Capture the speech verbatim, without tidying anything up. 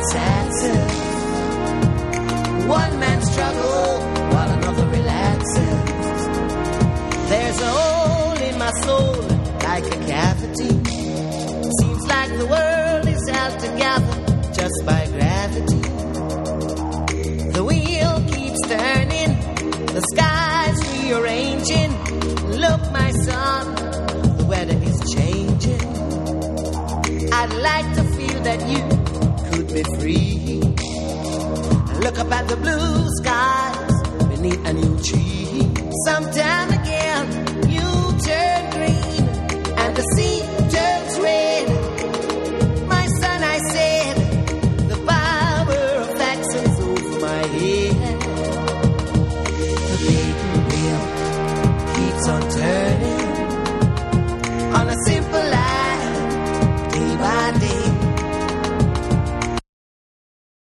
it's active. One man struggle while another relaxes. There's a hole in my soul like a cavity. Seems like the world is held together just by gravity. The wheel keeps turning, the sky's rearranging. Look, my son, the weather is changing. I'd like to feel that you could be free. Look up at the blue skies beneath a new tree. Sometime again